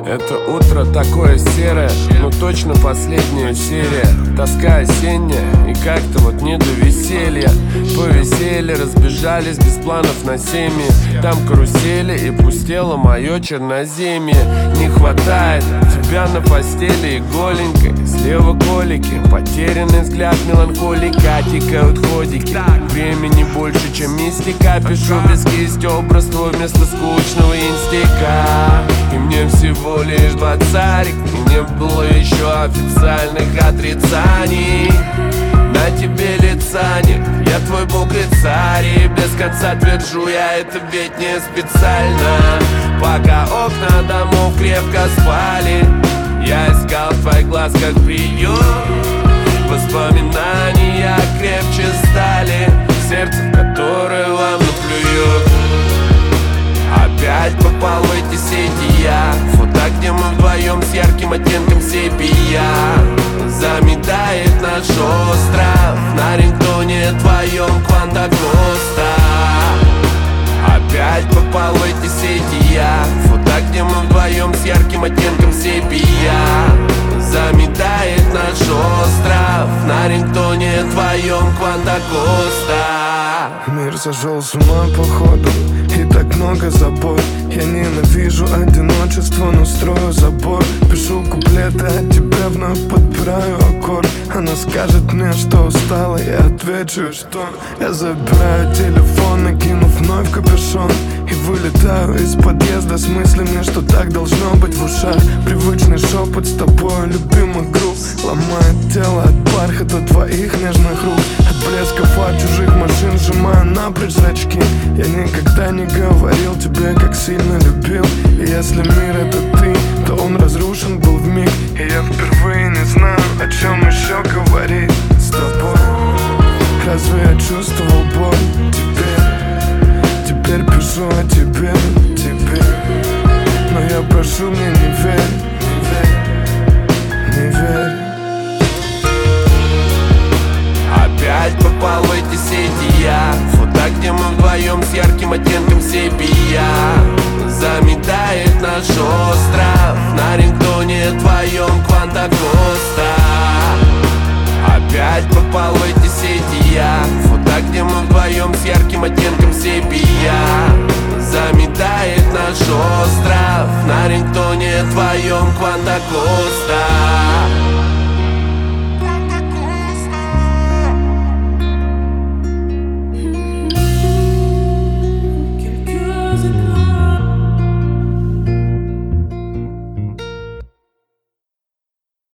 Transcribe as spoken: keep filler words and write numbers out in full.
Это утро такое серое, но точно последняя серия. Тоска осенняя, и как-то вот не до веселья. Повесели, разбежались без планов на семьи. Там карусели, и пустело мое черноземье. Не хватает тебя на постели и голенькой. Слева колики, потерянный взгляд, меланхолика. Тикают ходики, времени больше, чем мистика. Пишу без кисти образ твой вместо скучного инстика. И мне всего лишь двадцарик, и не было еще официальных отрицаний. На тебе лица нет, я твой бог и царь. И без конца твержу я это ведь не специально. Пока окна домов крепко спали, я искал в твоих глазках приют. Воспоминания крепче стали, сердце, в которое вам наплюют. Опять попал в эти сети я, фото, где мы вдвоем с ярким оттенком сепия. Заметает наш остров на рингтоне твоем Квантагноста. Опять попал в эти сети я, фото, где мы вдвоем с ярким оттенком сепия. Заметает наш остров на рингтоне твоем Квантагноста. Мир сошел с ума походу, и так много забот. Я ненавижу одиночество, но строю забор. Пишу куплеты, а тебе вновь подбираю аккорд. Она скажет мне, что устала, я отвечу, что я забираю телефон, накинув вновь капюшон, и вылетаю из подъезда с мыслями, что так должно быть в ушах. Привычный шепот с тобой, любимых групп, ломает тело от бархата твоих нежных рук. От блеска фар чужих машин сжимаю напрочь зрачки. Я никогда не говорил тебе, как сильно любил. И если мир это ты, то он разрушен был вмиг. И я впервые не знаю, о чем еще говорить с тобой. Разве я чувствовал боль теперь? Теперь пишу о тебе, тебе. Но я прошу, мне не верь, не верь, не верь. Опять попал в эти сети я, фото, где мы вдвоем с ярким оттенком сепия. Заметает наш остров на рингтоне твоем Квантагноста. Опять попал в эти сети я, фото, где мы вдвоем с ярким оттенком сепия. Заметает наш остров на рингтоне твоем Квантагноста.